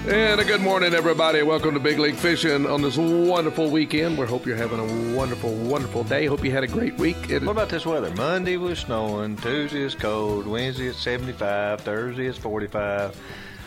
And a good morning, everybody. Welcome to Big League Fishing on this wonderful weekend. We hope you're having a wonderful, wonderful day. Hope you had a great week. What about this weather? Monday was snowing, Tuesday is cold, Wednesday it's 75, Thursday it's 45.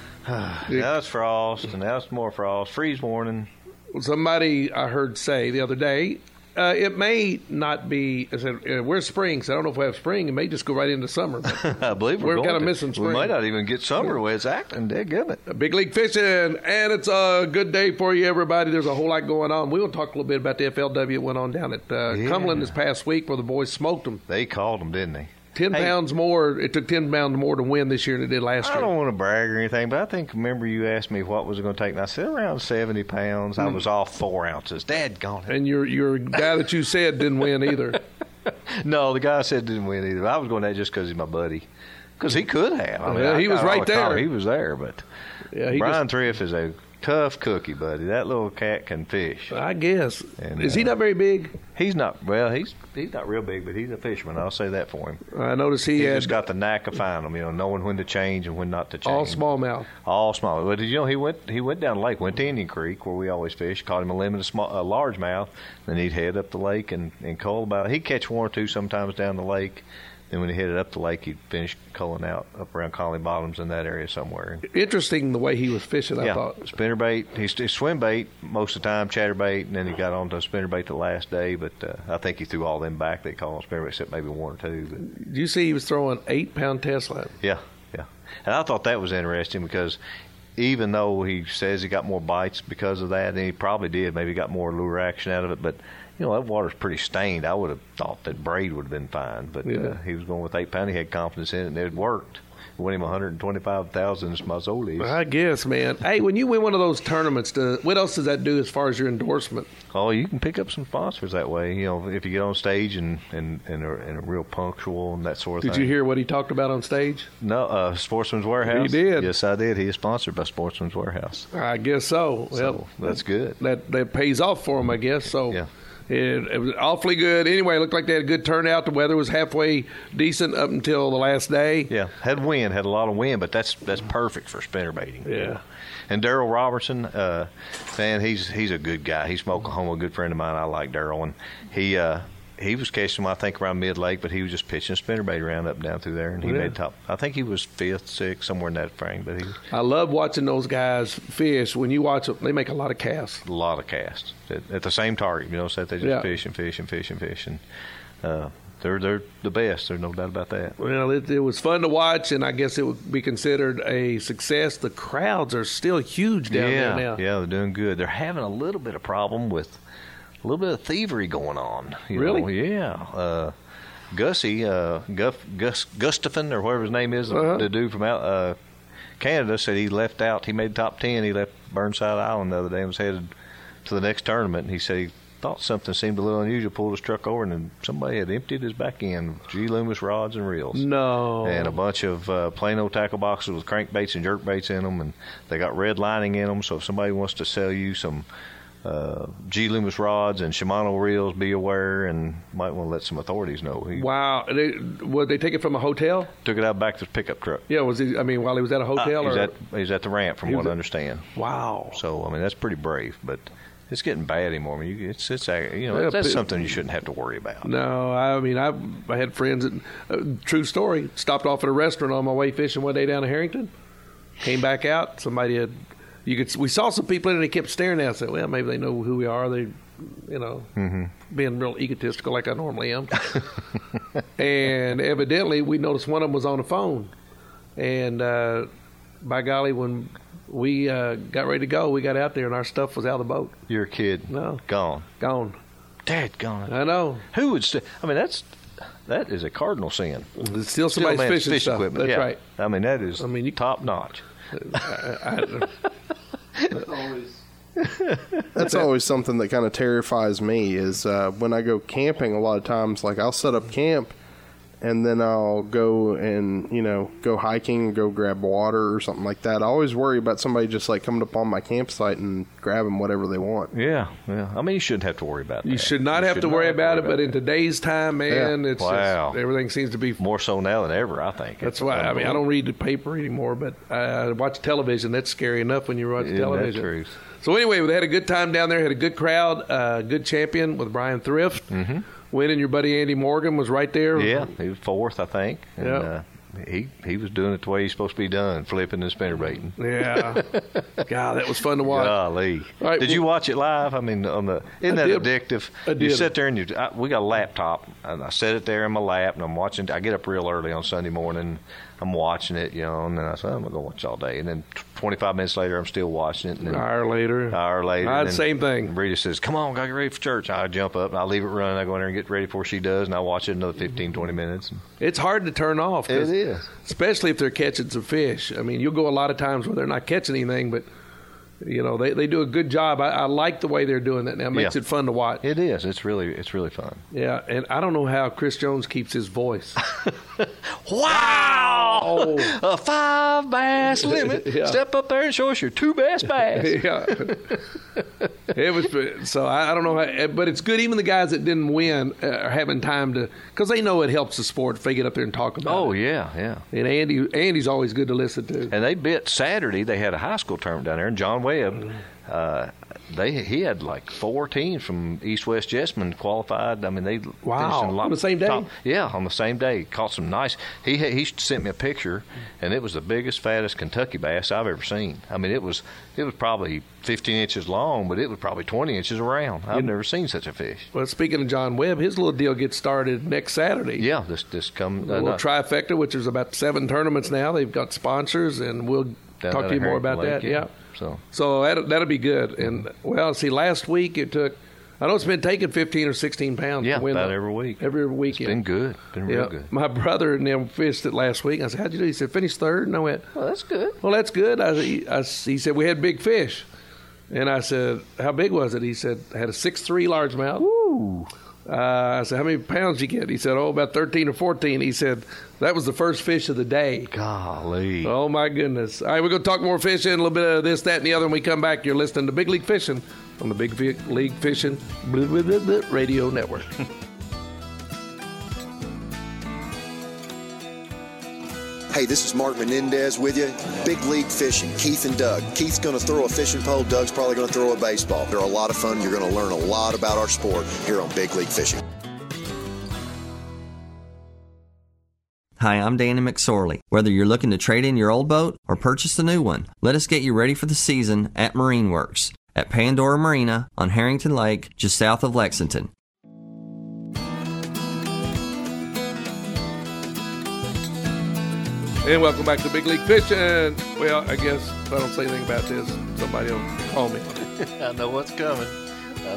Now it's frost, and now it's more frost. Freeze warning. Somebody I heard say the other day, it may not be, I said, we're spring, so I don't know if we have spring. It may just go right into summer. I believe we're kind of missing spring. We might not even get summer the way it's acting. Dadgummit. Big League Fishing, and it's a good day for you, everybody. There's a whole lot going on. We will talk a little bit about the FLW that went on down at Cumberland this past week where the boys smoked them. They called them, didn't they? 10 pounds more. It took 10 pounds more to win this year than it did last year. I don't want to brag or anything, but I think, remember you asked me what was it going to take, and I said around 70 pounds. I was off 4 ounces. Dadgone it. And your guy that you said didn't win either. No, the guy I said didn't win either. I was going that just because he's my buddy. Because he could have. I mean, he was right there. He was there, but Brian Thrift is a tough cookie, buddy. That little cat can fish. I guess. And, is he not very big? He's not. Well, he's not real big, but he's a fisherman. I'll say that for him. I noticed he just got the knack of finding them. Knowing when to change and when not to change. All smallmouth. All small. But did you know he went down the lake, went to Indian Creek where we always fish, caught him a limit, a largemouth, then he'd head up the lake and cull about. He'd catch one or two sometimes down the lake. Then when he headed up the lake, he'd finish culling out up around Colony Bottoms in that area somewhere. Interesting the way he was fishing, I thought. Spinnerbait. He swim bait most of the time, chatterbait, and then he got on to spinnerbait the last day. But I think he threw all them back. They call them spinnerbait, except maybe one or two. But. Did you see he was throwing 8-pound test line? Yeah. And I thought that was interesting because even though he says he got more bites because of that, and he probably did, maybe got more lure action out of it, but that water's pretty stained. I would have thought that braid would have been fine, but he was going with 8 pound. He had confidence in it, and it worked. It won him $125,000 in Smazolis. I guess, man. Hey, when you win one of those tournaments, what else does that do as far as your endorsement? Oh, you can pick up some sponsors that way. If you get on stage and are real punctual and that sort of thing. Did you hear what he talked about on stage? No, Sportsman's Warehouse. He did. Yes, I did. He is sponsored by Sportsman's Warehouse. I guess so. Well, that's good. That pays off for him, I guess. So. Yeah. It was awfully good. Anyway, it looked like they had a good turnout. The weather was halfway decent up until the last day. Yeah, had a lot of wind, but that's perfect for spinnerbaiting. Yeah. And Daryl Robertson, man, he's a good guy. He's from Oklahoma, a good friend of mine. I like Daryl, and he was catching them, I think, around mid-lake, but he was just pitching spinnerbait around up and down through there, and he made top. I think he was 5th, 6th, somewhere in that frame. But I love watching those guys fish. When you watch them, they make a lot of casts. A lot of casts at the same target. So they just fish and fish and fish and fish, and they're the best. There's no doubt about that. Well, it was fun to watch, and I guess it would be considered a success. The crowds are still huge down there now. Yeah, they're doing good. They're having a little bit of problem with a little bit of thievery going on. Really? Yeah. Gussie, Gustafson, or whatever his name is, the dude from out Canada, said he left out. He made top 10. He left Burnside Island the other day and was headed to the next tournament. And he said he thought something seemed a little unusual, pulled his truck over, and then somebody had emptied his back end of G. Loomis rods and reels. No. And a bunch of plain old tackle boxes with crankbaits and jerkbaits in them, and they got red lining in them, so if somebody wants to sell you some G. Loomis rods and Shimano reels, be aware, and might want to let some authorities know. Wow. Would they take it from a hotel? Took it out back to the pickup truck. Yeah, while he was at a hotel? He's at the ramp, from what I understand. Wow. So, that's pretty brave, but it's getting bad anymore. That's something you shouldn't have to worry about. No, I had friends that, true story, stopped off at a restaurant on my way fishing one day down to Harrington, came back out, somebody had... we saw some people in and they kept staring at us. I said, well, maybe they know who we are. They, being real egotistical like I normally am. And evidently we noticed one of them was on the phone. And by golly, when we got ready to go, we got out there and our stuff was out of the boat. You're a kid. No. Gone. Dadgone. I know. Who would that is a cardinal sin. It's still somebody's fishing stuff. Equipment. That's right. That is top notch. That's always something that kind of terrifies me is when I go camping a lot of times, like I'll set up camp and then I'll go and, go hiking and go grab water or something like that. I always worry about somebody just like coming upon my campsite and grabbing whatever they want. Yeah. I mean, you shouldn't have to worry about that. You should not have to worry about it, but in today's time, man, it's just, everything seems to be more so now than ever, I think. That's why, I mean, I don't read the paper anymore, but I watch television. That's scary enough when you watch television. True? So anyway, they had a good time down there, had a good crowd, good champion with Brian Thrift. Mm-hmm. Winning, your buddy Andy Morgan was right there. Yeah, he was fourth, I think. And, he was doing it the way he's supposed to be done, flipping and spinnerbaiting. Yeah. God, that was fun to watch. Golly. Right, did you watch it live? I mean, isn't that addictive? I did. You sit there and we got a laptop, and I set it there in my lap, and I'm watching. I get up real early on Sunday morning. I'm watching it, and then I said, I'm going to go watch all day. And then 25 minutes later, I'm still watching it. And then An hour later. I had the same thing. Rita says, come on, got to get ready for church. I jump up, and I leave it running. I go in there and get ready before she does, and I watch it another 15, 20 minutes. It's hard to turn off. It is. Especially if they're catching some fish. I mean, you'll go a lot of times where they're not catching anything, but they do a good job. I like the way they're doing that now. It makes it fun to watch. It is. It's really fun. Yeah, and I don't know how Chris Jones keeps his voice. Wow! A 5 bass limit. Yeah. Step up there and show us your 2 best bass. Yeah. It was so I don't know how, but it's good. Even the guys that didn't win are having time to, because they know it helps the sport if they get up there and talk about it. Oh yeah. And Andy's always good to listen to. And they bit Saturday. They had a high school tournament down there, and John Webb. He had like 4 teams from East West Jessamine qualified. I mean, they finished on the same day. On the same day. Caught some nice. He sent me a picture, and it was the biggest, fattest Kentucky bass I've ever seen. I mean, it was probably 15 inches long, but it was probably 20 inches around. I've never seen such a fish. Well, speaking of John Webb, his little deal gets started next Saturday. Yeah, this come a little trifecta, which is about 7 tournaments now. They've got sponsors, and we'll talk to you more about that. Yeah. So that'll be good. And, last week it took, I know it's been taking 15 or 16 pounds to win. About every week. Every weekend. It's been good. Been real good. My brother and them fished it last week. I said, how'd you do? He said, finished third. And I went, well, that's good. Well, that's good. He said, we had big fish. And I said, how big was it? He said, I had a 6'3" largemouth. Ooh. I said, how many pounds did you get? He said, about 13 or 14. He said, that was the first fish of the day. Golly. Oh, my goodness. All right, we're going to talk more fishing, a little bit of this, that, and the other. When we come back, you're listening to Big League Fishing on the Big League Fishing Radio Network. Hey, this is Mark Menendez with you. Big League Fishing, Keith and Doug. Keith's going to throw a fishing pole. Doug's probably going to throw a baseball. They're a lot of fun. You're going to learn a lot about our sport here on Big League Fishing. Hi, I'm Danny McSorley. Whether you're looking to trade in your old boat or purchase a new one, let us get you ready for the season at Marine Works at Pandora Marina on Harrington Lake, just south of Lexington. And welcome back to Big League Fishing. Well, I guess if I don't say anything about this, somebody will call me. I know what's coming. At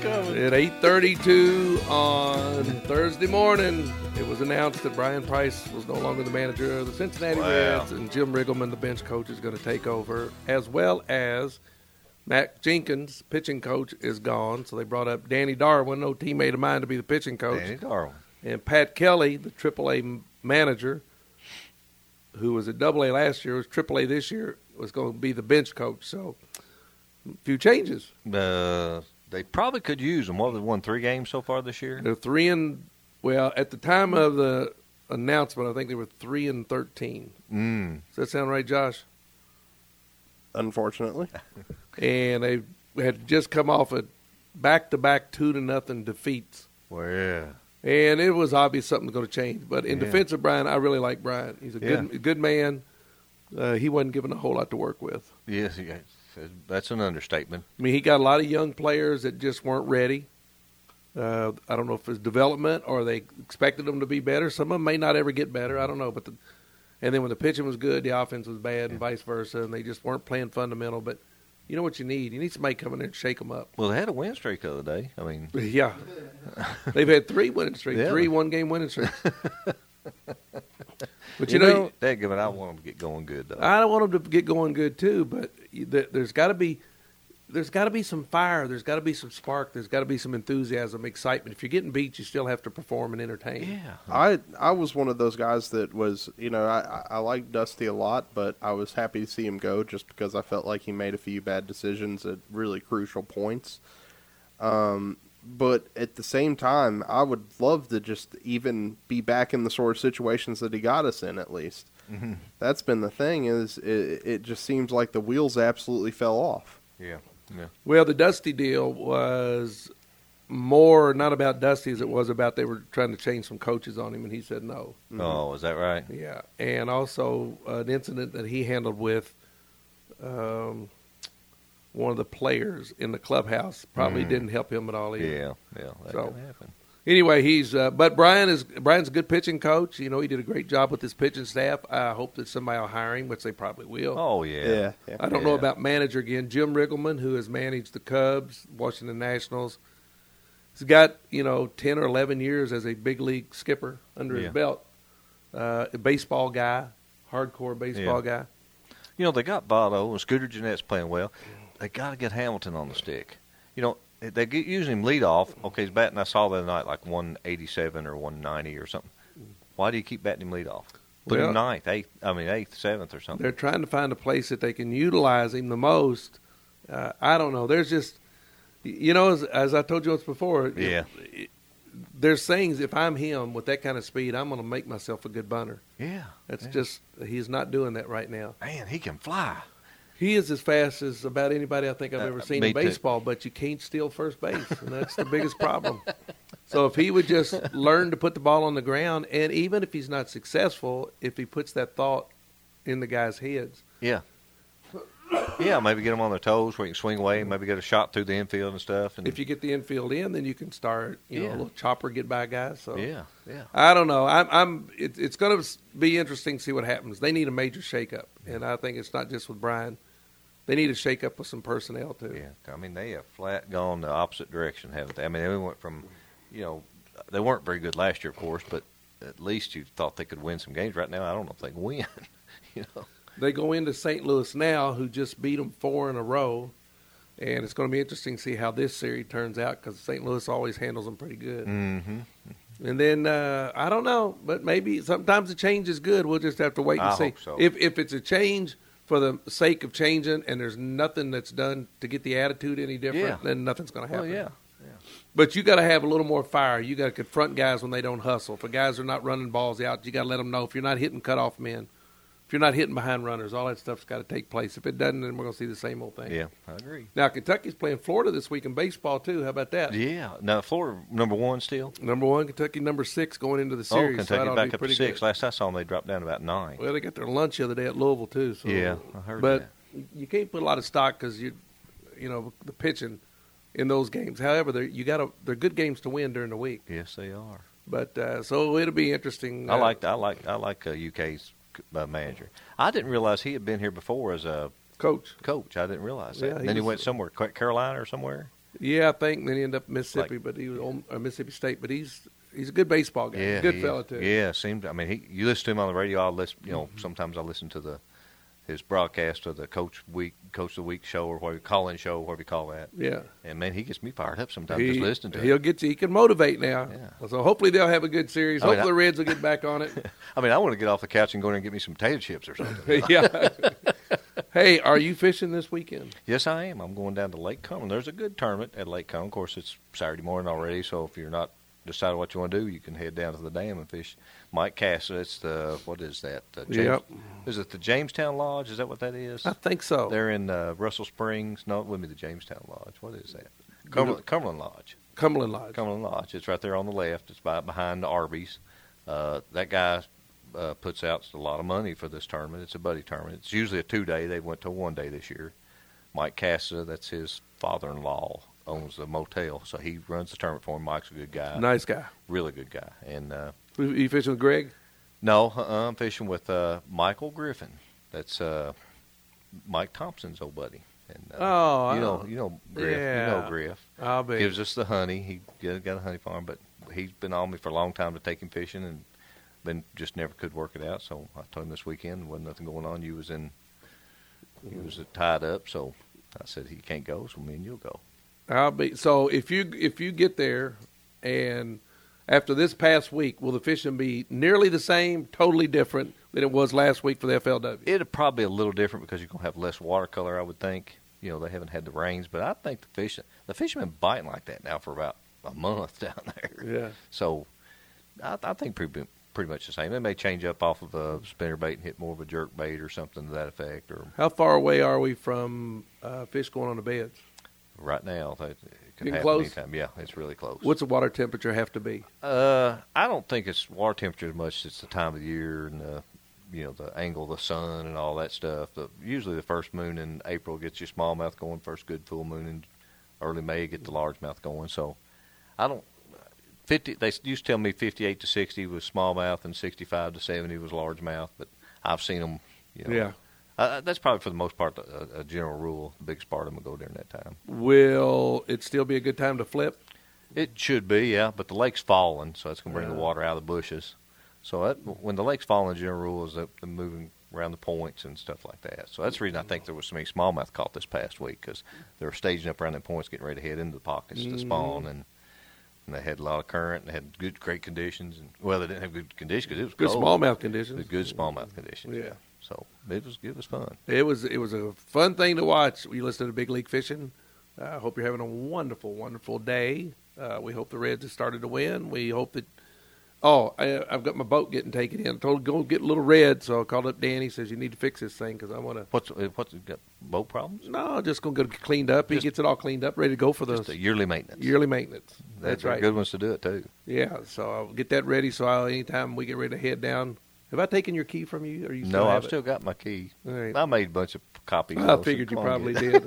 8:32 on Thursday morning, it was announced that Brian Price was no longer the manager of the Cincinnati Reds, and Jim Riggleman, the bench coach, is going to take over, as well as Matt Jenkins, pitching coach, is gone. So they brought up Danny Darwin, no teammate of mine, to be the pitching coach. Danny Darwin. And Pat Kelly, the AAA manager, who was at AA last year, was AAA this year, was going to be the bench coach. So a few changes. They probably could use them. What, they won 3 games so far this year? They're 3 at the time of the announcement, I think they were 3-13. Does that sound right, Josh? Unfortunately. And they had just come off a back-to-back 2-0 defeats. Well, yeah. And it was obvious something was going to change. But in defense of Brian, I really like Brian. He's a good man. He wasn't given a whole lot to work with. Yes, that's an understatement. I mean, he got a lot of young players that just weren't ready. I don't know if it's development or they expected them to be better. Some of them may not ever get better. I don't know. And then when the pitching was good, the offense was bad and vice versa, and they just weren't playing fundamental. But you know what you need? You need somebody coming in and shake them up. Well, they had a win streak the other day. I mean, yeah. They've had 3 winning streaks, 3 one-game winning streaks. But you know, I want them to get going good, though. I don't want them to get going good too, but there's got to be there's got to be some fire. There's got to be some spark. There's got to be some enthusiasm, excitement. If you're getting beat, you still have to perform and entertain. Yeah. I was one of those guys that was, I like Dusty a lot, but I was happy to see him go just because I felt like he made a few bad decisions at really crucial points. But at the same time, I would love to just even be back in the sort of situations that he got us in, at least. Mm-hmm. That's been the thing, is it just seems like the wheels absolutely fell off. Yeah. Yeah. Well, the Dusty deal was more not about Dusty as it was about they were trying to change some coaches on him, and he said no. Oh, is that right? Yeah, and also an incident that he handled with one of the players in the clubhouse probably didn't help him at all either. Yeah, that So- can happen. Anyway, but Brian's a good pitching coach. He did a great job with his pitching staff. I hope that somebody will hire him, which they probably will. Oh, yeah. I don't know about manager again. Jim Riggleman, who has managed the Cubs, Washington Nationals, he's got 10 or 11 years as a big league skipper under his belt. A baseball guy, hardcore baseball guy. They got Votto and Scooter Jeanette's playing well. They got to get Hamilton on the stick. They get using him lead off. Okay, he's batting. I saw the other night like 187 or 190 or something. Why do you keep batting him lead off? Put him ninth, eighth, 7th or something. They're trying to find a place that they can utilize him the most. I don't know. There's just, as I told you once before, there's things, if I'm him with that kind of speed, I'm going to make myself a good bunter. Yeah. That's just, he's not doing that right now. Man, he can fly. He is as fast as about anybody I think I've ever seen in baseball, but you can't steal first base, and that's the biggest problem. So if he would just learn to put the ball on the ground, and even if he's not successful, if he puts that thought in the guys' heads. Yeah. Yeah, maybe get them on their toes where you can swing away, maybe get a shot through the infield and stuff. And if you get the infield in, then you can start, a little chopper get by guys. So yeah. I don't know. It's going to be interesting to see what happens. They need a major shakeup, and I think it's not just with Brian. They need a shakeup with some personnel too. Yeah, they have flat gone the opposite direction, haven't they? They went from, they weren't very good last year, of course, but at least you thought they could win some games. Right now, I don't know if they can win. They go into St. Louis now, who just beat them 4 in a row, and it's going to be interesting to see how this series turns out because St. Louis always handles them pretty good. Mm-hmm. And then I don't know, but maybe sometimes a change is good. We'll just have to wait and see. Hope so. If it's a change for the sake of changing, and there's nothing that's done to get the attitude any different, then nothing's going to happen. Yeah. But you got to have a little more fire. You got to confront guys when they don't hustle. If guys are not running balls out, you got to let them know. If you're not hitting cutoff men, if you're not hitting behind runners, all that stuff's got to take place. If it doesn't, then we're going to see the same old thing. Yeah, I agree. Now, Kentucky's playing Florida this week in baseball, too. How about that? Yeah. Now, Florida, number 1 still? Number 1, Kentucky number 6 going into the series. Kentucky so back up to 6. Good. Last I saw them, they dropped down to about 9. Well, they got their lunch the other day at Louisville, too. So. Yeah, I heard but that. you can't put a lot of stock because, the pitching in those games. However, they're good games to win during the week. Yes, they are. But so it'll be interesting. I like UK's manager. I didn't realize he had been here before as a coach. I didn't realize that. Yeah, And then he went somewhere, Carolina or somewhere. Yeah, I think. Then he ended up in Mississippi, but he was on Mississippi State. But he's a good baseball guy. Yeah, good fella too. Yeah, you listen to him on the radio. I'll listen. Sometimes I listen to his broadcast of the Coach of the Week show or whatever, call-in show, whatever you call that. Yeah. And man, he gets me fired up sometimes just listening to him. He'll get you. He can motivate now. Yeah. So hopefully they'll have a good series. Hopefully the Reds will get back on it. I want to get off the couch and go in and get me some potato chips or something. Yeah. Hey, are you fishing this weekend? Yes, I am. I'm going down to Lake Cumberland. There's a good tournament at Lake Cumberland. Of course, it's Saturday morning already, so if you're not decided what you want to do, you can head down to the dam and fish. Mike Casa, it's what is that? Is it the Jamestown Lodge? Is that what that is? I think so. They're in Russell Springs. No, it wouldn't be the Jamestown Lodge. What is that? Cumberland Lodge. Cumberland Lodge. Cumberland Lodge. It's right there on the left. It's behind the Arby's. That guy puts out a lot of money for this tournament. It's a buddy tournament. It's usually a 2-day. They went to a 1-day this year. Mike Casa, that's his father-in-law, owns the motel, so he runs the tournament for him. Mike's a good guy. Nice guy. Really good guy. And you fishing with Greg? No, I'm fishing with Michael Griffin. That's Mike Thompson's old buddy. And, you know Griff. Yeah. You know Griff. I'll be. Gives us the honey. He got a honey farm, but he's been on me for a long time to take him fishing, and just never could work it out. So I told him this weekend wasn't nothing going on. You was tied up, so I said, he can't go, so me and you'll go. So if you get there, and after this past week, will the fishing be nearly the same, totally different than it was last week for the FLW? It'll probably be a little different because you're going to have less watercolor, I would think. They haven't had the rains, but I think the fish have been biting like that now for about a month down there. Yeah. So I think pretty much the same. They may change up off of a spinner bait and hit more of a jerk bait or something to that effect. Or how far away are we from fish going on the beds? Right now, it could Getting happen close? anytime. Yeah, it's really close. What's the water temperature have to be? I don't think it's water temperature as much as it's the time of the year and the angle of the sun and all that stuff. Usually the first moon in April gets your smallmouth going. First good full moon in early May get the largemouth going. So I don't. They used to tell me 58 to 60 was smallmouth and 65 to 70 was largemouth, but I've seen them. Yeah. That's probably for the most part a general rule. The biggest part of them will go during that time. Will it still be a good time to flip? It should be, yeah, but the lake's falling, so it's going to bring the water out of the bushes. So when the lake's falling, the general rule is that they're moving around the points and stuff like that. So that's the reason I think there was so many smallmouth caught this past week, because they were staging up around the points, getting ready to head into the pockets to spawn, and they had a lot of current, and they had great conditions. And well, they didn't have good conditions because it was good cold. smallmouth conditions. It was good smallmouth conditions. Yeah. So it was fun. It was a fun thing to watch. You listen to Big League Fishing. I hope you're having a wonderful, wonderful day. We hope the Reds have started to win. We hope that. I've got my boat getting taken in. I told him go get a little red, so I called up Danny. Says you need to fix this thing because I want to. What's got boat problems? No, just gonna get it cleaned up. He gets it all cleaned up, ready to go for Just the a yearly maintenance. yearly maintenance. That's They're right. Good ones to do it too. Yeah, so I'll get that ready. So anytime we get ready to head down. Have I taken your key from you? Or you No, have I've it? still got my key. All right. I made a bunch of copies. I figured you probably did.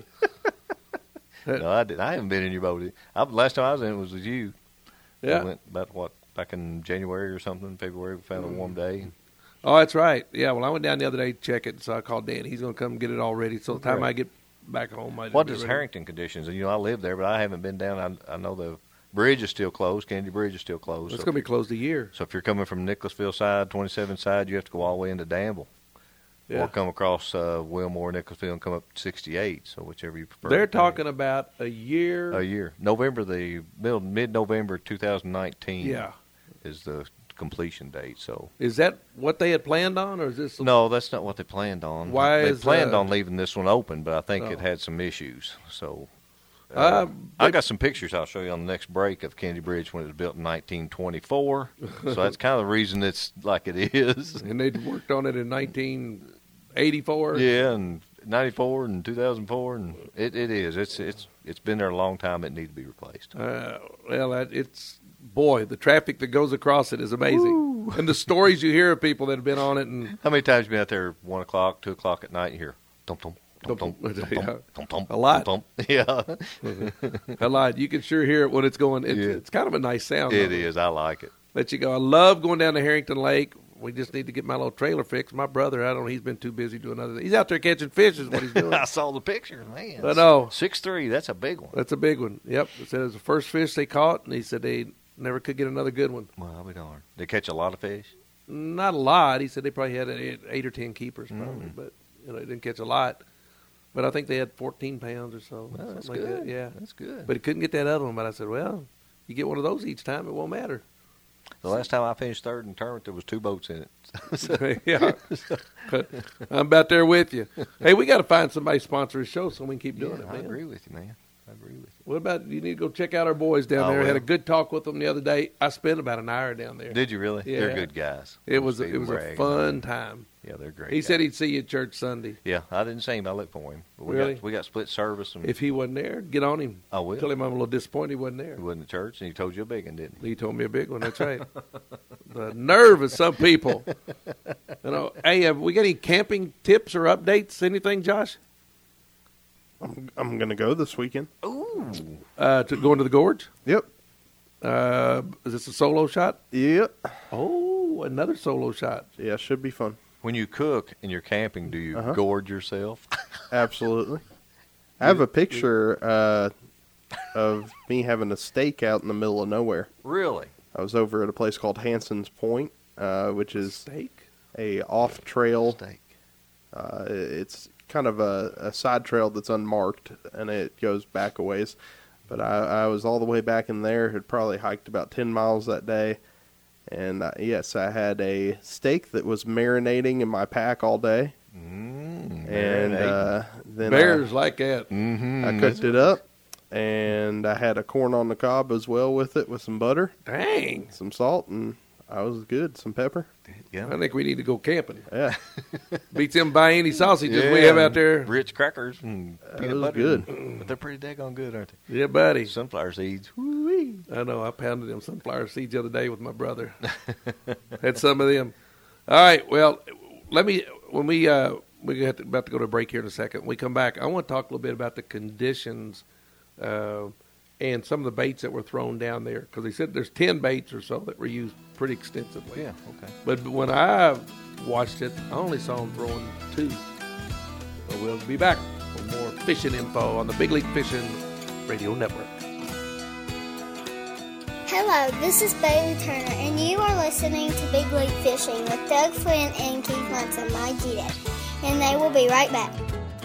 No, I did. I haven't been in your boat. Last time I was in it was with you. Yeah. We went back in January or something. February, we found a warm day. Oh, that's right. Yeah, well, I went down the other day to check it, so I called Dan. He's going to come get it all ready. So the time Right. I get back home, What is Harrington conditions? I live there, but I haven't been down. I know the bridge is still closed. Kennedy Bridge is still closed. It's going to be closed a year. So if you're coming from Nicholasville side, 27 side, you have to go all the way into Danville. Yeah. Or come across Wilmore, Nicholasville, and come up 68. So whichever you prefer. They're talking about a year. A year. Mid-November 2019 Yeah. is the completion date. So Is that what they had planned on, or is this? no, that's not what they planned on. Why they is, planned on leaving this one open, but I think it Oh. had some issues. So They- I got some pictures I'll show you on the next break of Kennedy Bridge when it was built in 1924. So that's kind of the reason it's like it is. And they worked on it in 1984. Yeah, and 94 and 2004, and it is. It's been there a long time. It needs to be replaced. The traffic that goes across it is amazing, and the stories you hear of people that have been on it. And How many times have you been out there 1 o'clock, 2 o'clock at night, and you hear thump, thump, thump, Thump, thump, thump. thump, Yeah. thump, thump, A lot. thump, thump. Yeah, a lot, you can sure hear it when it's going. It's kind of a nice sound. it though. is. I like it. Let you go. I love going down to Harrington Lake. We just need to get my little trailer fixed. My brother, I don't know, he's been too busy doing other things. He's out there catching fish is what he's doing. I saw the picture, man. I know. 6'3", that's a big one. That's a big one. Yep. It said it was the first fish they caught, and he said they never could get another good one. Well, I'll be darned. They catch a lot of fish? Not a lot. He said they probably had 8 or 10 keepers, probably, but they didn't catch a lot. But I think they had 14 pounds or so. Well, that's something good. Like that. Yeah. That's good. But he couldn't get that other one. But I said, well, you get one of those each time, it won't matter. The last time I finished third in the tournament, there was 2 boats in it. Yeah. I'm about there with you. Hey, we got to find somebody to sponsor a show so we can keep doing it, I man. agree with you, man. I agree with you. What about, you need to go check out our boys down I there. I had a will. good talk with them the other day. I spent about an hour down there. Did you really? Yeah. They're good guys. It was Stephen a Bragg. fun time. Yeah, they're great. He guys. said he'd see you at church Sunday. Yeah, I didn't see him. I looked for him. But Really? we got split service. And If he wasn't there, get on him. I will. Tell him I'm a little disappointed he wasn't there. he wasn't at church, and he told you a big one, didn't he? He told me a big one. That's right. The nerve of some people. Hey, have we got any camping tips or updates? Anything, Josh? I'm going to go this weekend. Ooh. To go into the gorge? Yep. Is this a solo shot? Yep. Oh, another solo shot. Yeah, should be fun. When you cook and you're camping, do you Uh-huh. gorge yourself? Absolutely. I have a picture of me having a steak out in the middle of nowhere. Really? I was over at a place called Hanson's Point, which is Steak? a off-trail. Steak. It's kind of a side trail that's unmarked, and it goes back a ways. But I was all the way back in there, had probably hiked about 10 miles that day. And yes, I had a steak that was marinating in my pack all day. And then Bears like that. I cooked it up, and I had a corn on the cob as well with it, with some butter. Dang. Some salt, and I was good. Some pepper. Yeah. I think we need to go camping. Yeah. Beats them by any sausages we have out there. Rich crackers and peanut butter. Good. But they're pretty daggone good, aren't they? Yeah, buddy. Sunflower seeds. Woo-wee. I know. I pounded them sunflower seeds the other day with my brother. Had some of them. All right. Well, let me, when we're about to go to a break here in a second. When we come back, I want to talk a little bit about the conditions and some of the baits that were thrown down there. Because they said there's 10 baits or so that were used pretty extensively. Yeah, okay. But when I watched it, I only saw them throwing 2. So we'll be back with more fishing info on the Big League Fishing Radio Network. Hello, this is Bailey Turner, and you are listening to Big League Fishing with Doug Flynn and Keith Munson, my G-Dad. And they will be right back.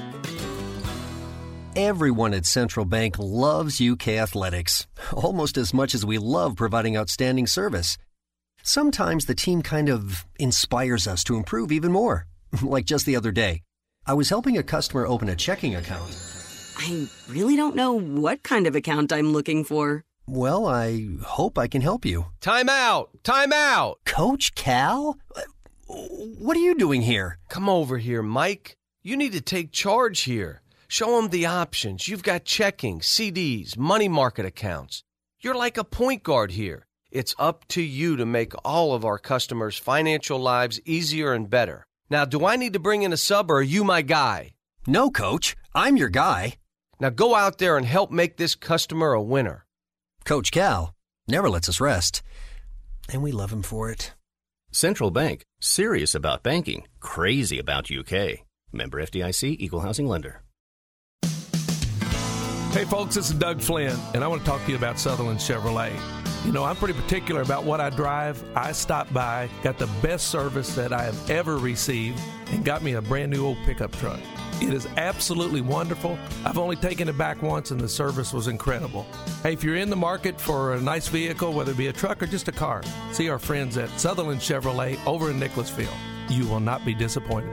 Everyone at Central Bank loves UK athletics, almost as much as we love providing outstanding service. Sometimes the team kind of inspires us to improve even more. Like just the other day, I was helping a customer open a checking account. I really don't know what kind of account I'm looking for. Well, I hope I can help you. Time out! Time out! Coach Cal? What are you doing here? Come over here, Mike. You need to take charge here. Show them the options. You've got checking, CDs, money market accounts. You're like a point guard here. It's up to you to make all of our customers' financial lives easier and better. Now, do I need to bring in a sub, or are you my guy? No, Coach. I'm your guy. Now go out there and help make this customer a winner. Coach Cal never lets us rest, and we love him for it. Central Bank, serious about banking, crazy about UK. Member FDIC, Equal Housing Lender. Hey folks, this is Doug Flynn, and I want to talk to you about Sutherland Chevrolet. You know, I'm pretty particular about what I drive. I stopped by, got the best service that I have ever received, and got me a brand new old pickup truck. It is absolutely wonderful. I've only taken it back once, and the service was incredible. Hey, if you're in the market for a nice vehicle, whether it be a truck or just a car, see our friends at Sutherland Chevrolet over in Nicholasville. You will not be disappointed.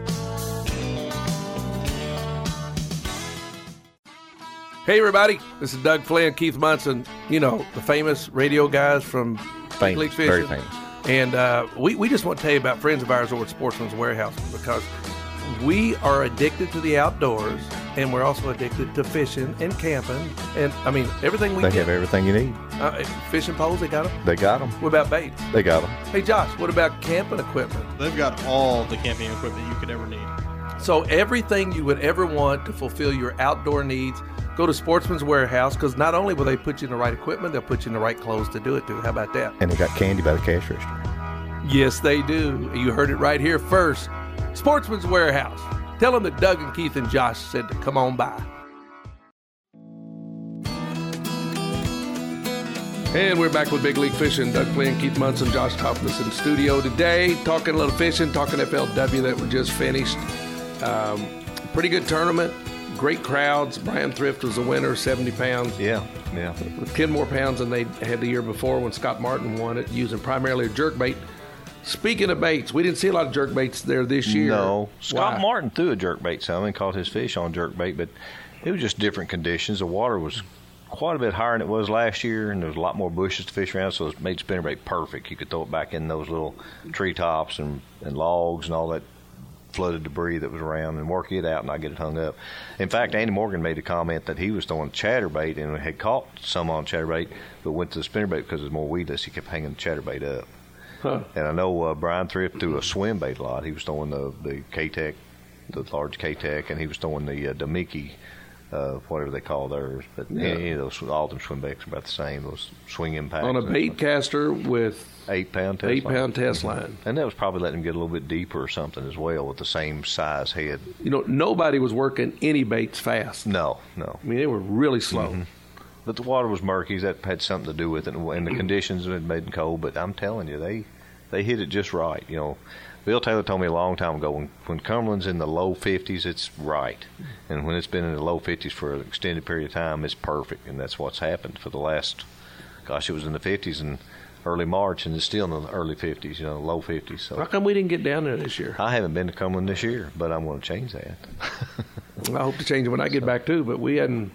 Hey everybody, this is Doug Flynn, Keith Munson, you know, the famous radio guys from Big League Fishing. Very famous. And we just want to tell you about friends of ours over at Sportsman's Warehouse, because we are addicted to the outdoors, and we're also addicted to fishing and camping, and I mean everything we They get. have everything you need. Fishing poles, they got them? They got them. What about baits? They got them. Hey Josh, what about camping equipment? They've got all the camping equipment you could ever need. So everything you would ever want to fulfill your outdoor needs, go to Sportsman's Warehouse, because not only will they put you in the right equipment, they'll put you in the right clothes to do it too. How about that? And they got candy by the cash register. Yes, they do. You heard it right here first. Sportsman's Warehouse. Tell them that Doug and Keith and Josh said to come on by. And we're back with Big League Fishing. Doug Flynn, Keith Munson, Josh Topless in studio today, talking a little fishing, talking FLW that were just finished. Pretty good tournament. Great crowds. Brian Thrift was the winner, 70 pounds. Yeah. 10 more pounds than they had the year before when Scott Martin won it, using primarily a jerkbait. Speaking of baits, we didn't see a lot of jerkbaits there this year. No. Scott Why? Martin threw a jerkbait some and caught his fish on jerkbait, but it was just different conditions. The water was quite a bit higher than it was last year, and there was a lot more bushes to fish around, so it made spinnerbait perfect. You could throw it back in those little treetops and logs and all that flooded debris that was around and work it out and not get it hung up. In fact, Andy Morgan made a comment that he was throwing chatterbait and had caught some on chatterbait, but went to the spinnerbait because it was more weedless. He kept hanging the chatterbait up. Huh. And I know Brian Thrift threw a swim bait a lot. He was throwing the K-Tech, the large K-Tech, and he was throwing the Mickey, whatever they call theirs. But any of those, all them swim baits are about the same. Those swing impacts On a bait caster with 8-pound test 8-pound test line. And that was probably letting him get a little bit deeper or something as well with the same size head. You know, nobody was working any baits fast. No. I mean, they were really slow. Mm-hmm. But the water was murky. That had something to do with it, and the conditions had made them cold. But I'm telling you, They hit it just right. You know, Bill Taylor told me a long time ago, when Cumberland's in the low 50s, it's right. And when it's been in the low 50s for an extended period of time, it's perfect. And that's what's happened for the last, it was in the 50s and early March, and it's still in the early 50s, low 50s. So how come we didn't get down there this year? I haven't been to Cumberland this year, but I'm going to change that. I hope to change it when I get back too, but we haven't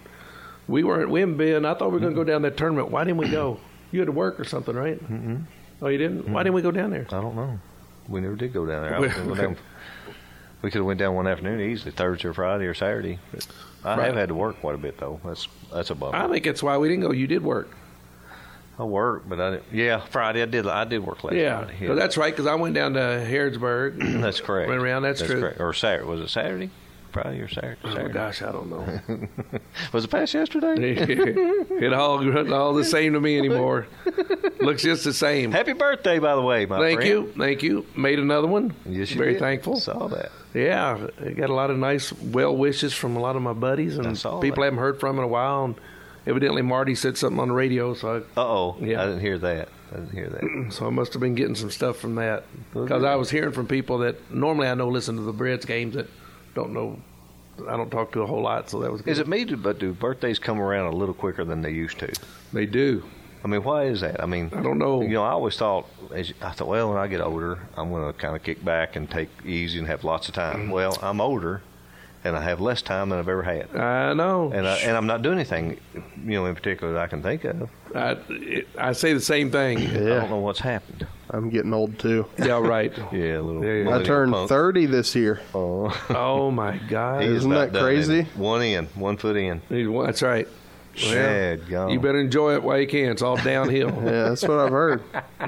been. I thought we were going to go down that tournament. Why didn't we go? You had to work or something, right? Mm-hmm. Oh, you didn't? Why didn't we go down there? I don't know. We never did go down there. We could have went down one afternoon easily, Thursday or Friday or Saturday. I have had to work quite a bit, though. That's a bummer. I think that's why we didn't go. You did work. I worked, but I didn't. Yeah, Friday I did work last Friday. Yeah, that's right, because I went down to Harrodsburg. That's correct. Went around, that's true. Correct. Or Saturday. Was it Saturday? Friday or Saturday? Oh, gosh, I don't know. Was it past yesterday? It all the same to me anymore. Looks just the same. Happy birthday, by the way, my friend. Thank you. Made another one. Yes, you Very did. thankful. Saw that. Yeah, I got a lot of nice well wishes from a lot of my buddies and people I haven't heard from in a while. And evidently, Marty said something on the radio. So yeah. I didn't hear that. So I must have been getting some stuff from that, because I was hearing from people that normally I know listen to the Reds games that don't know. I don't talk to a whole lot, so that was good. Is it me, but do birthdays come around a little quicker than they used to? They do. I mean, why is that? I mean, I don't know. I always thought, well, when I get older, I'm going to kind of kick back and take easy and have lots of time. Well, I'm older, and I have less time than I've ever had. I know. And I'm not doing anything, in particular that I can think of. I say the same thing. Yeah. I don't know what's happened. I'm getting old, too. Yeah, right. Yeah, a little. I turned 30 this year. Oh, my God. Isn't that crazy? One foot in. That's right. Well, you better enjoy it while you can. It's all downhill. Yeah, that's what I've heard. I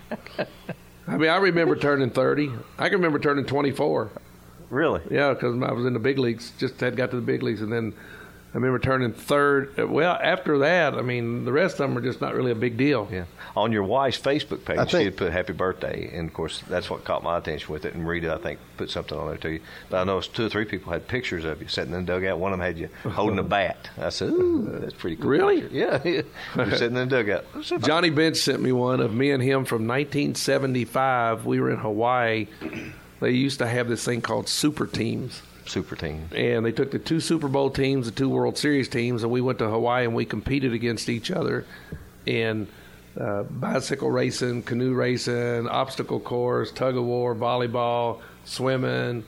mean, I remember turning 30. I can remember turning 24. Really? Yeah, because I was in the big leagues. Just had got to the big leagues, and then I remember turning 3rd. Well, after that, I mean, the rest of them are just not really a big deal. Yeah. On your wife's Facebook page, she had put happy birthday, and of course, that's what caught my attention with it. And Rita, I think, put something on there too. But I noticed 2 or 3 people had pictures of you sitting in the dugout. One of them had you holding a bat. I said, "Ooh, that's pretty cool." Really? Picture. Yeah. You're sitting in the dugout. Johnny Bench sent me one of me and him from 1975. We were in Hawaii. They used to have this thing called Super Teams. Super Team. And they took the 2 Super Bowl teams, the 2 World Series teams, and we went to Hawaii and we competed against each other in bicycle racing, canoe racing, obstacle course, tug of war, volleyball, swimming.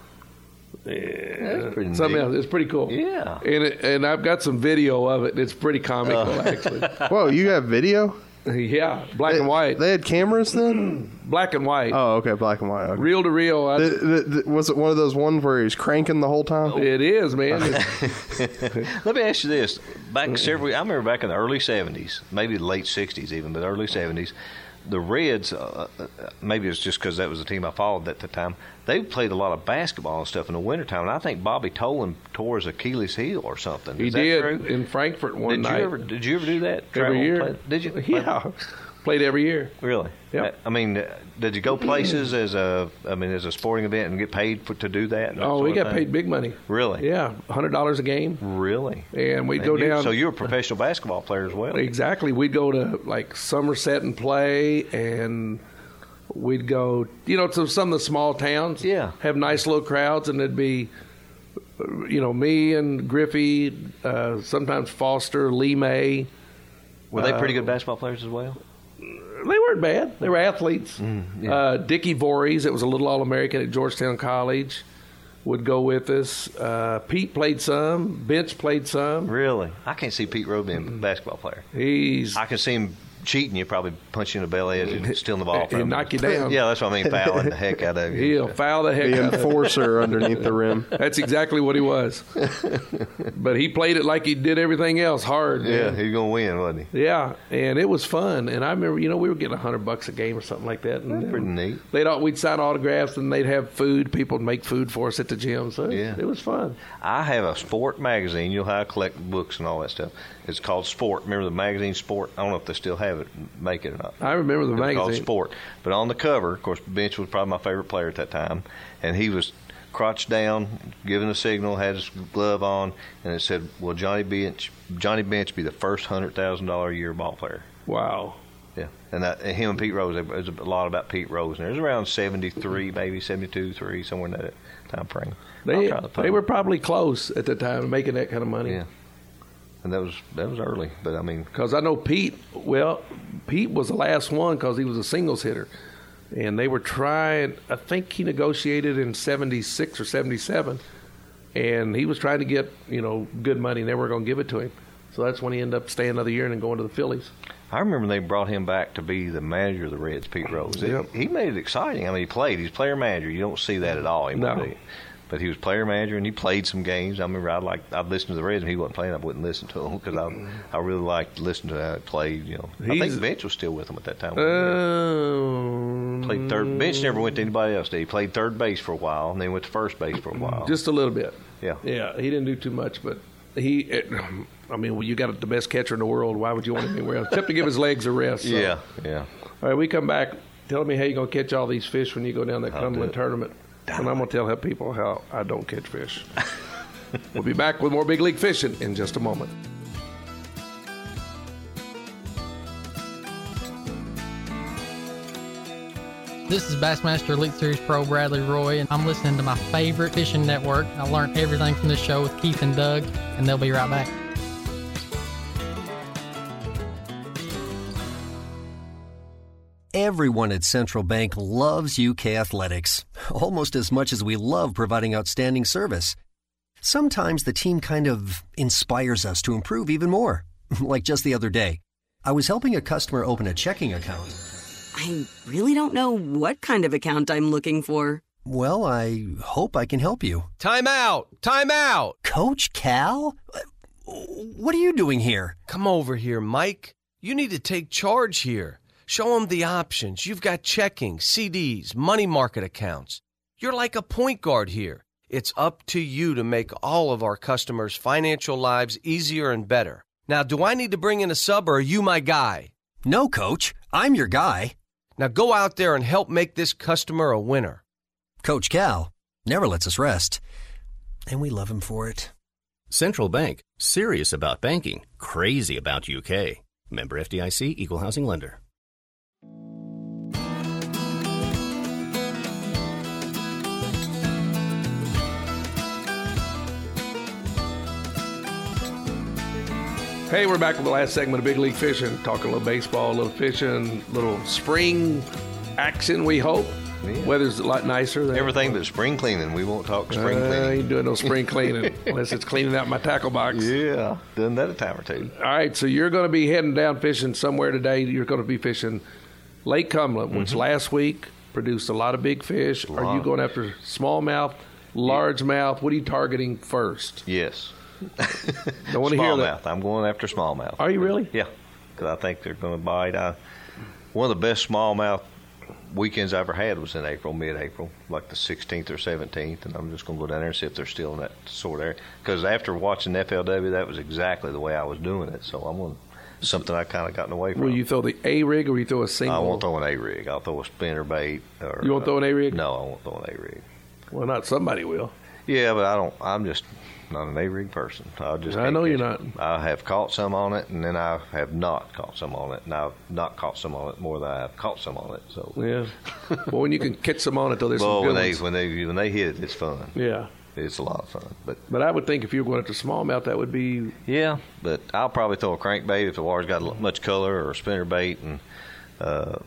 That's pretty something neat. else. It's pretty cool. Yeah. And I've got some video of it. It's pretty comical, actually. Whoa, you have video? Yeah, black and white. They had cameras then? Black and white. Oh, okay, black and white. Okay. Reel to reel. Was it one of those ones where he was cranking the whole time? It is, man. Let me ask you this. I remember back in the early 70s, maybe the late 60s even, but the early 70s, the Reds, maybe it's just because that was the team I followed at the time, they played a lot of basketball and stuff in the wintertime, and I think Bobby Tolan tore his Achilles heel or something. He did in Frankfurt one night. Did you ever do that? Every year. Did you? Yeah. Played every year. Really? Yeah. I mean, did you go places as a sporting event and get paid to do that? We got paid big money. Really? Yeah, $100 a game. Really? And we'd go down. So you were a professional basketball player as well? Exactly. We'd go to like Somerset and play, and we'd go, to some of the small towns. Yeah. Have nice little crowds, and it'd be, me and Griffey, sometimes Foster, Lee May. Were they pretty good basketball players as well? They weren't bad. They were athletes. Dickie Voorhees, that was a little All-American at Georgetown College, would go with us. Pete played some. Bench played some. Really? I can't see Pete Rowe being a basketball player. I can see him cheating you, probably punch you in the belly and stealing the ball from He'll knock you down. Yeah, that's what I mean, fouling the heck out of you. He'll foul the heck out of you. The enforcer underneath the rim. That's exactly what he was. But he played it like he did everything else, hard. Yeah, man. he was going to win, wasn't he? Yeah, and it was fun. And I remember, we were getting $100 a game or something like that. And that's pretty neat. We'd sign autographs, and they'd have food. People would make food for us at the gym. So it was fun. I have a sport magazine. You know how I collect books and all that stuff. It's called Sport. Remember the magazine Sport? I don't know if they still have it, make it or not. I remember the magazine. It was called Sport. But on the cover, of course, Bench was probably my favorite player at that time, and he was crouched down, giving a signal, had his glove on, and it said, "Will Johnny Bench be the first $100,000 a year ball player?" Wow. Yeah, and him and Pete Rose, there's a lot about Pete Rose. And there's around 73, maybe 72, 3, somewhere in that time frame. They were probably close at the time making that kind of money. Yeah, and that was early. But I mean, because I know Pete was the last one because he was a singles hitter, and they were trying. I think he negotiated in 76 or 77, and he was trying to get good money, and they were going to give it to him. So that's when he ended up staying another year and then going to the Phillies. I remember they brought him back to be the manager of the Reds, Pete Rose. Yep. He made it exciting. I mean, he played. He's player manager. You don't see that at all anymore. No. But he was player manager, and he played some games. I remember I'd listen to the Reds, and he wasn't playing. I wouldn't listen to him because I really liked listening to how he played. I think Bench was still with him at that time. Played third. Bench never went to anybody else. He played third base for a while, and then went to first base for a while. Just a little bit. Yeah. Yeah, he didn't do too much, but you got the best catcher in the world. Why would you want him anywhere else? Except to give his legs a rest. So. Yeah. All right, we come back. Tell me how you're going to catch all these fish when you go down that Cumberland tournament. And I'm going to tell people how I don't catch fish. We'll be back with more Big League Fishing in just a moment. This is Bassmaster Elite Series Pro Bradley Roy, and I'm listening to my favorite fishing network. I learned everything from this show with Keith and Doug, and they'll be right back. Everyone at Central Bank loves UK Athletics, almost as much as we love providing outstanding service. Sometimes the team kind of inspires us to improve even more. Like just the other day, I was helping a customer open a checking account. I really don't know what kind of account I'm looking for. Well, I hope I can help you. Time out! Time out! Coach Cal? What are you doing here? Come over here, Mike. You need to take charge here. Show them the options. You've got checking, CDs, money market accounts. You're like a point guard here. It's up to you to make all of our customers' financial lives easier and better. Now, do I need to bring in a sub, or are you my guy? No, Coach. I'm your guy. Now go out there and help make this customer a winner. Coach Cal never lets us rest, and we love him for it. Central Bank, serious about banking, crazy about UK. Member FDIC, Equal Housing Lender. Hey, we're back with the last segment of Big League Fishing. Talking a little baseball, a little fishing, a little spring action, we hope. Yeah. Weather's a lot nicer. Everything but spring cleaning. We won't talk spring cleaning. I ain't doing no spring cleaning unless it's cleaning out my tackle box. Yeah, done that a time or two. All right, so you're going to be heading down fishing somewhere today. You're going to be fishing Lake Cumberland, which last week produced a lot of big fish. Are you going after smallmouth, largemouth? What are you targeting first? Yes. Don't want to hear that. I'm going after smallmouth. Are you really? Yeah, because I think they're going to bite. One of the best smallmouth weekends I ever had was in April, mid-April, like the 16th or 17th, and I'm just going to go down there and see if they're still in that sort of area. Because after watching FLW, that was exactly the way I was doing it, so I'm going to something I kind of gotten away from. Will you throw the A-rig or will you throw a single? I won't throw an A-rig. I'll throw a spinnerbait. You won't throw an A-rig? No, I won't throw an A-rig. Well, not somebody will. Yeah, but I don't. I'm just not an A-rig person. I know you're not. I have caught some on it, and then I have not caught some on it, and I've not caught some on it more than I've caught some on it. So yeah. Well, when you can catch some on it, though, there's some good ones. when they hit it, it's fun. Yeah. It's a lot of fun. But I would think if you were going after smallmouth, that would be. Yeah, but I'll probably throw a crankbait if the water's got much color, or a spinnerbait, and.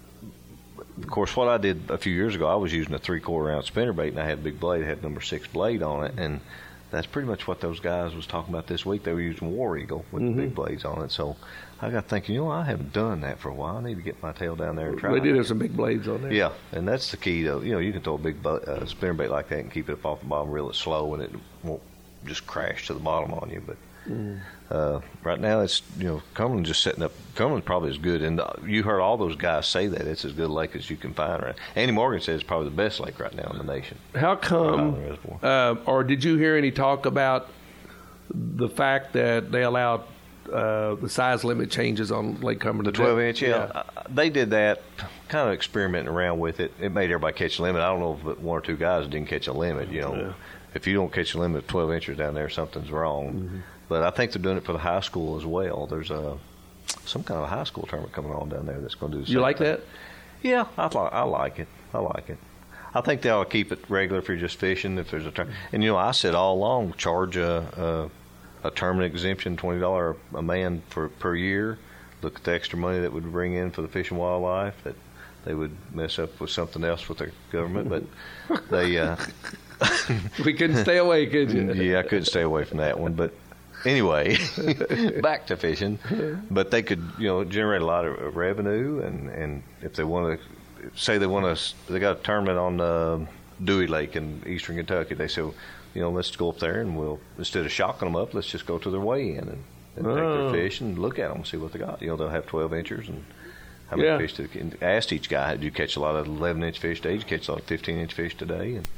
Of course, what I did a few years ago, I was using a 3/4 ounce spinnerbait, and I had a big blade. It had number 6 blade on it, and that's pretty much what those guys was talking about this week. They were using War Eagle with the big blades on it. So I got thinking, I haven't done that for a while. I need to get my tail down there and try. They did have some big blades on there. Yeah, and that's the key, though. You can throw a big spinnerbait like that and keep it up off the bottom, reel it slow, and it won't just crash to the bottom on you. But right now, it's Cumberland just setting up. Cumberland's probably as good, and you heard all those guys say that it's as good a lake as you can find. Right? Andy Morgan says it's probably the best lake right now in the nation. How come? Or did you hear any talk about the fact that they allowed the size limit changes on Lake Cumberland? The 12-inch, yeah. They did that, kind of experimenting around with it. It made everybody catch a limit. I don't know if one or two guys didn't catch a limit. If you don't catch a limit of 12 inches down there, something's wrong. But I think they're doing it for the high school as well. There's some kind of a high school tournament coming on down there that's going to do the You same like thing. that? Yeah, I like it. I like it. I think they ought to keep it regular if you're just fishing. If there's a tournament, and I said all along, charge a tournament exemption, $20 a man per year. Look at the extra money that would bring in for the fish and wildlife. That they would mess up with something else with the government, but they. We couldn't stay away, could you? Yeah, I couldn't stay away from that one, but. Anyway, back to fishing. But they could, generate a lot of revenue, and if they want to, say they got a tournament on Dewey Lake in eastern Kentucky. They say, let's go up there and we'll, instead of shocking them up, let's just go to their weigh-in and take their fish and look at them and see what they got. They'll have 12 inchers and how many fish. And asked each guy, did you catch a lot of 11-inch fish today? Did you catch a lot of 15-inch fish today? And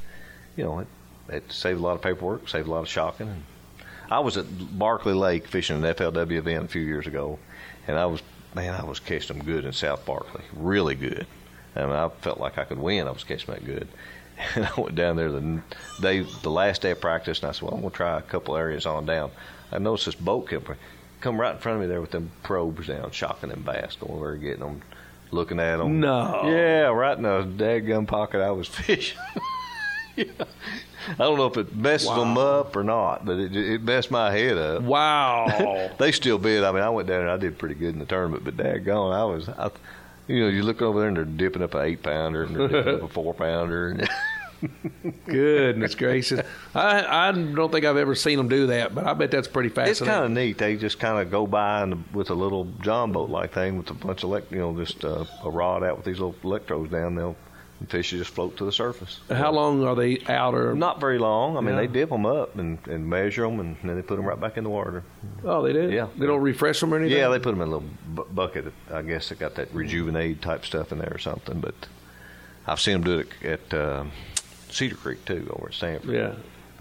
it saved a lot of paperwork, saved a lot of shocking. And I was at Barkley Lake fishing an FLW event a few years ago, and I was catching them good in South Barkley, really good. I mean, I felt like I could win. I was catching that good. And I went down there the last day of practice, and I said, well, I'm going to try a couple areas on down. I noticed this boat come right in front of me there with them probes down, shocking them bass, going over and getting them, looking at them. No. Yeah, right in the daggum pocket I was fishing. Yeah. I don't know if it messes them up or not, but it messed my head up. Wow. They still bid. I mean, I went down and I did pretty good in the tournament, but daggone, you look over there and they're dipping up an 8-pounder and they're dipping up a 4-pounder. Goodness gracious. I don't think I've ever seen them do that, but I bet that's pretty fascinating. It's kind of neat. They just kind of go by with a little John boat-like thing with a bunch of, just a rod out with these little electrodes down. The fish just float to the surface. How long are they out? Or not very long. I mean, they dip them up and measure them, and then they put them right back in the water. Oh, they do? Yeah. They don't refresh them or anything? Yeah, they put them in a little bucket. I guess they got that Rejuvenate type stuff in there or something. But I've seen them do it at Cedar Creek, too, over at Stanford. Yeah.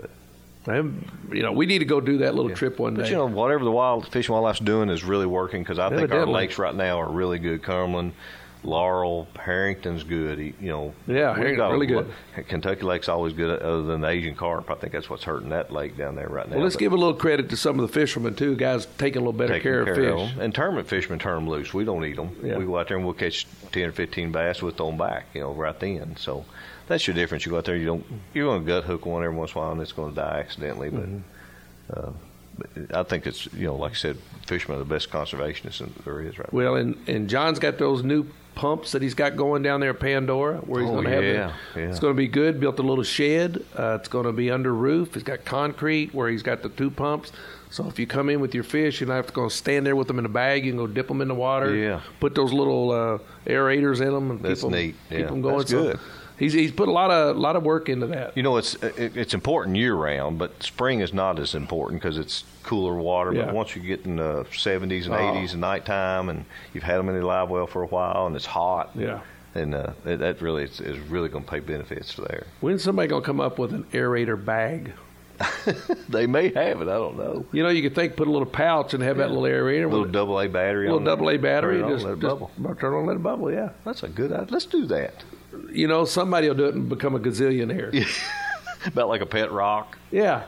But, we need to go do that little trip one day. But, whatever the Fish and Wildlife's doing is really working, because I think our lakes right now are really good. Cumberland, Laurel, Harrington's good. Yeah, Harrington, really good. Kentucky Lake's always good, other than the Asian carp. I think that's what's hurting that lake down there right now. Well, let's give a little credit to some of the fishermen, too, guys taking a little better care of fish. And tournament fishermen turn them loose. We don't eat them. Yeah. We go out there and we'll catch 10 or 15 bass, we'll throw them back, right then. So that's your difference. You go out there, you're going to gut hook one every once in a while, and it's going to die accidentally. But I think it's, like I said, fishermen are the best conservationists there is right now. Well, and John's got those new pumps that he's got going down there at Pandora, where he's going to have it. It's going to be good. Built a little shed. It's going to be under roof. He's got concrete where he's got the 2 pumps. So if you come in with your fish, you're not have to go stand there with them in a bag. You can go dip them in the water. Yeah. Put those little aerators in them and keep them going. That's good. He's put a lot of work into that. It's important year round, but spring is not as important because it's cooler water. Yeah. But once you get in the 70s and 80s at nighttime, and you've had them in the live well for a while, and it's hot, and that really is really going to pay benefits there. When's somebody going to come up with an aerator bag? They may have it. I don't know. You could put a little pouch and have that little aerator. A little AA battery. AA battery. Just let it bubble. Turn on, let it bubble. Yeah, that's a good idea. Let's do that. Somebody will do it and become a gazillionaire. About like a pet rock. Yeah.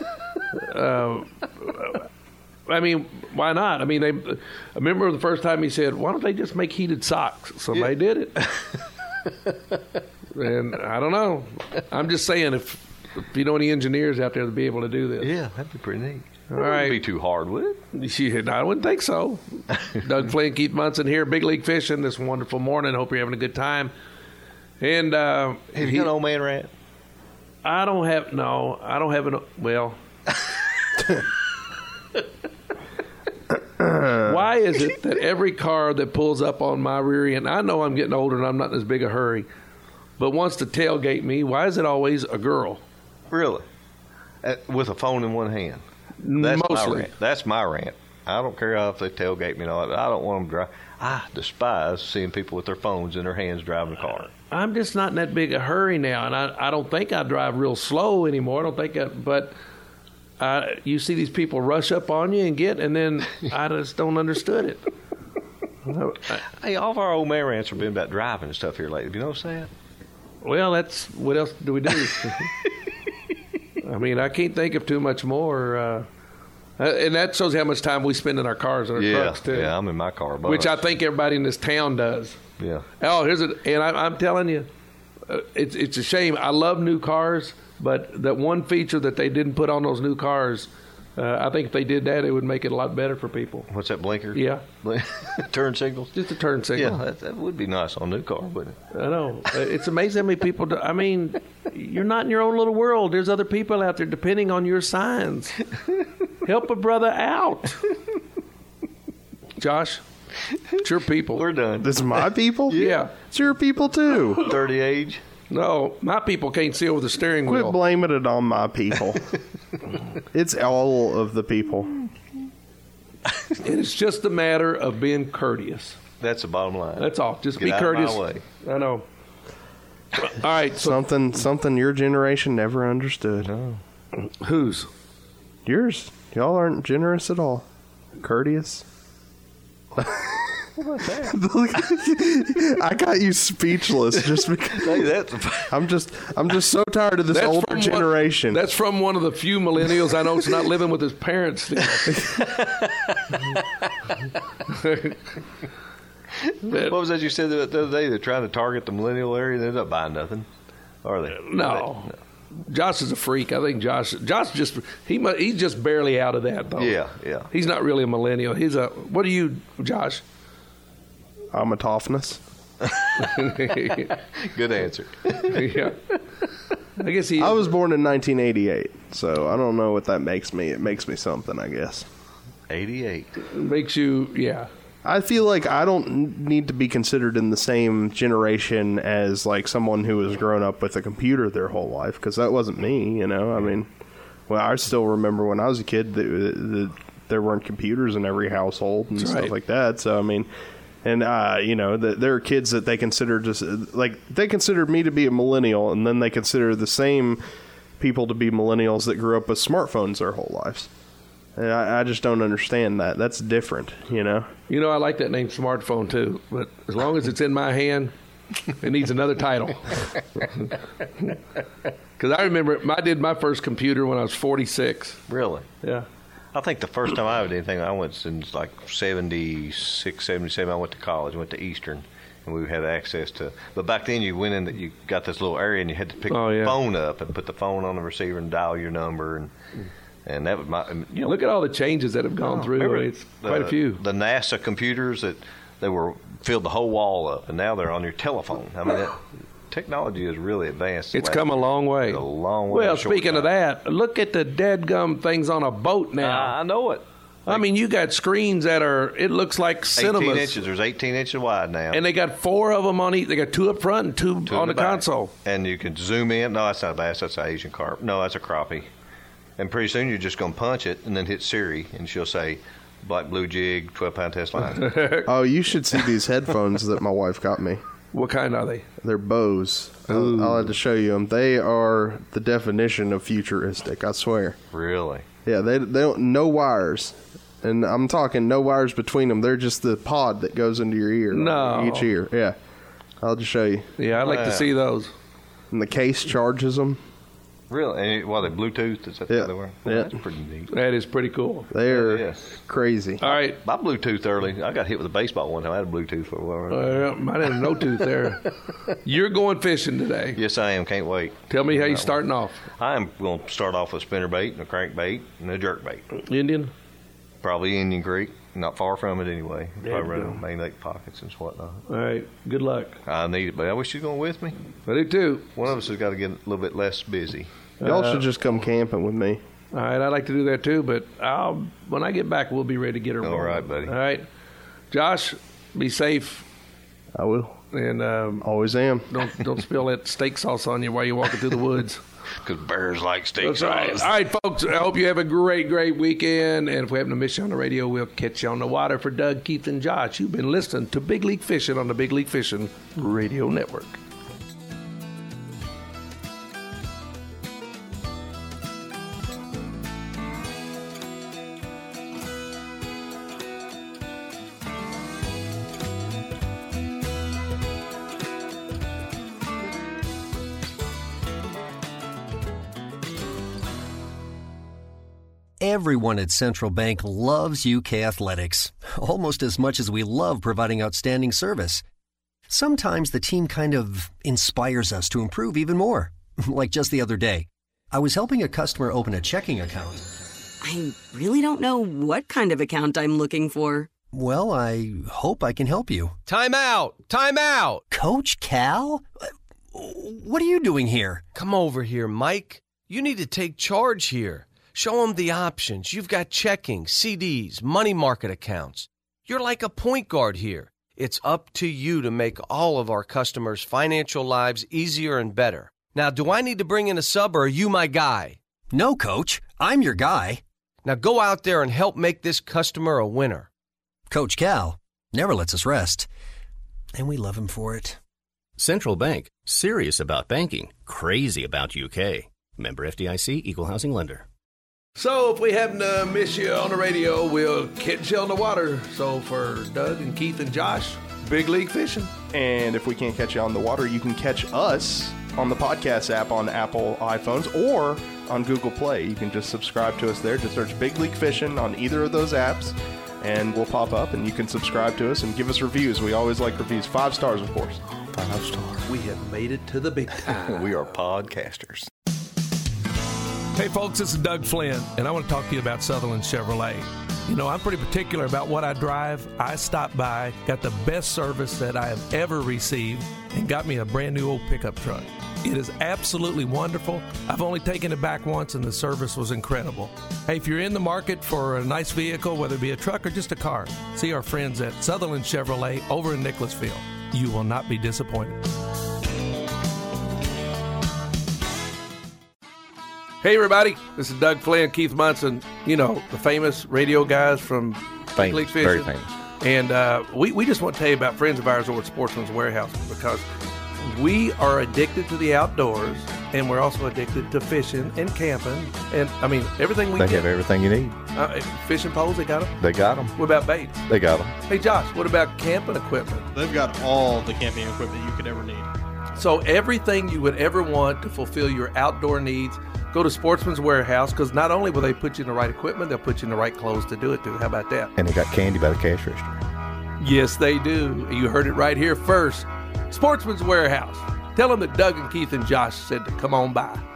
I mean, why not? I mean, I remember the first time he said, "Why don't they just make heated socks?" Somebody did it. And I don't know. I'm just saying, if you know any engineers out there to be able to do this. Yeah, that'd be pretty neat. All right. It wouldn't be too hard, would it? I wouldn't think so. Doug Flynn, Keith Munson here, Big League Fishing this wonderful morning. Hope you're having a good time. And have you got an old man rant? I don't have an, well. Why is it that every car that pulls up on my rear end, I know I'm getting older and I'm not in as big a hurry, but wants to tailgate me, why is it always a girl? Really? With a phone in one hand? Mostly. That's my rant. I don't care if they tailgate me and all that. I don't want them to drive. I despise seeing people with their phones in their hands driving a car. I'm just not in that big a hurry now, and I don't think I drive real slow anymore. I don't think but you see these people rush up on you and then I just don't understand it. Hey, all of our old man rants have been about driving and stuff here lately. Have you noticed that? Well, what else do we do? I mean, I can't think of too much more. And that shows how much time we spend in our cars and our trucks, too. Yeah, I'm in my car. Which I think everybody in this town does. Yeah. Oh, and I'm telling you, it's a shame. I love new cars, but that one feature that they didn't put on those new cars, I think if they did that, it would make it a lot better for people. What's that, blinker? Yeah. Turn signals? Just a turn signal. Yeah, that would be nice on a new car, wouldn't it? I know. It's amazing how many people do. I mean, you're not in your own little world. There's other people out there depending on your signs. Help a brother out. Josh, it's your people. We're done. This is my people? Yeah. It's your people, too. 30 age? No, my people can't see over the steering wheel. Quit blaming it on my people. It's all of the people. It's just a matter of being courteous. That's the bottom line. That's all. Just Get be out courteous. of my way. I know. All right. So Something your generation never understood. No. Whose? Yours. Y'all aren't generous at all. Courteous. What about that? I got you speechless just because. Hey, I'm just so tired of this older generation. That's from one of the few millennials I know that's not living with his parents still. What was that you said the other day? They're trying to target the millennial area. They're not buying nothing, are they? No. Josh is a freak. I think Josh just he's just barely out of that though. Yeah. He's not really a millennial. He's a. What are you, Josh? I'm a toughness. Good answer. Yeah. I guess he. I was born in 1988, so I don't know what that makes me. It makes me something, I guess. 88 it makes you, yeah. I feel like I don't need to be considered in the same generation as like someone who has grown up with a computer their whole life, because that wasn't me. You know, I mean, well, I still remember when I was a kid that there weren't computers in every household and stuff like that. So I mean. And, you know, there are kids that they consider just, like, they consider me to be a millennial, and then they consider the same people to be millennials that grew up with smartphones their whole lives. And I just don't understand that. That's different, you know? You know, I like that name smartphone, too. But as long as it's in my hand, it needs another title. Because I remember I did my first computer when I was 46. Really? Yeah. I think the first time I ever did anything, I went since like 76, 77. I went to college, went to Eastern, and we had access to. But back then, you went in, you got this little area, and you had to pick the phone up and put the phone on the receiver and dial your number, and that was my. You know, look at all the changes that have gone through. It's quite a few. The NASA computers that they were filled the whole wall up, and now they're on your telephone. I mean. Technology is really advanced. It's come a long way. A long way. Well, speaking of that, look at the dadgum things on a boat now. I know it. I mean, you got screens that are, it looks like cinemas. 18 inches. There's 18 inches wide now. And they got 4 of them on each. They got 2 up front and 2 on the console. And you can zoom in. No, that's not a bass. That's an Asian carp. No, that's a crappie. And pretty soon you're just going to punch it and then hit Siri, and she'll say, black blue jig, 12-pound test line. Oh, you should see these headphones that my wife got me. What kind are they? They're Bose. I'll have to show you them. They are the definition of futuristic, I swear. Really? Yeah, they don't, no wires. And I'm talking no wires between them. They're just the pod that goes into your ear. No. Each ear, yeah. I'll just show you. Yeah, I'd like to see those. And the case charges them. Really? And, well, they Bluetooth? Is that what they were? Well, that's pretty neat. That is pretty cool. They're crazy. All right. My Bluetooth early. I got hit with a baseball one time. I had a Bluetooth for a while. Mine had no tooth there. You're going fishing today. Yes, I am. Can't wait. Tell me how you're starting off. I am going to start off with spinnerbait and a crankbait and a jerkbait. Indian? Probably Indian Creek. Not far from it anyway. Yeah, probably running main lake pockets and whatnot. All right. Good luck. I need it, but I wish you'd going with me. I do too. One of us has got to get a little bit less busy. Y'all should just come camping with me. All right, I'd like to do that too, but when I get back, we'll be ready to get her. All right, buddy. All right, Josh, be safe. I will, and always am. Don't spill that steak sauce on you while you're walking through the woods. Because bears like steak That's sauce. Right. All right, folks. I hope you have a great weekend. And if we happen to miss you on the radio, we'll catch you on the water. For Doug, Keith, and Josh, you've been listening to Big League Fishing on the Big League Fishing Radio Network. Everyone at Central Bank loves UK athletics, almost as much as we love providing outstanding service. Sometimes the team kind of inspires us to improve even more. Like just the other day, I was helping a customer open a checking account. I really don't know what kind of account I'm looking for. Well, I hope I can help you. Time out! Time out! Coach Cal? What are you doing here? Come over here, Mike. You need to take charge here. Show them the options. You've got checking, CDs, money market accounts. You're like a point guard here. It's up to you to make all of our customers' financial lives easier and better. Now, do I need to bring in a sub, or are you my guy? No, Coach. I'm your guy. Now go out there and help make this customer a winner. Coach Cal never lets us rest, and we love him for it. Central Bank, serious about banking, crazy about UK. Member FDIC, Equal Housing Lender. So if we happen to miss you on the radio, we'll catch you on the water. So for Doug and Keith and Josh, Big League Fishing. And if we can't catch you on the water, you can catch us on the podcast app on Apple iPhones or on Google Play. You can just subscribe to us there. Just search Big League Fishing on either of those apps, and we'll pop up, and you can subscribe to us and give us reviews. We always like reviews. 5 stars, of course. 5 stars. We have made it to the big time. We are podcasters. Hey folks, this is Doug Flynn, and I want to talk to you about Sutherland Chevrolet. You know, I'm pretty particular about what I drive. I stopped by, got the best service that I have ever received, and got me a brand new old pickup truck. It is absolutely wonderful. I've only taken it back once, and the service was incredible. Hey, if you're in the market for a nice vehicle, whether it be a truck or just a car, see our friends at Sutherland Chevrolet over in Nicholasville. You will not be disappointed. Hey everybody, this is Doug Flynn, Keith Munson, you know, the famous radio guys from Big League Fishing. Very famous. And we just want to tell you about friends of ours over at Sportsman's Warehouse, because we are addicted to the outdoors, and we're also addicted to fishing and camping, and I mean everything we They get. have everything you need. Fishing poles, they got them? They got them. What about baits? They got them. Hey Josh, what about camping equipment? They've got all the camping equipment you could ever need. So everything you would ever want to fulfill your outdoor needs, go to Sportsman's Warehouse, because not only will they put you in the right equipment, they'll put you in the right clothes to do it too. How about that? And they got candy by the cash register. Yes, they do. You heard it right here first. Sportsman's Warehouse. Tell them that Doug and Keith and Josh said to come on by.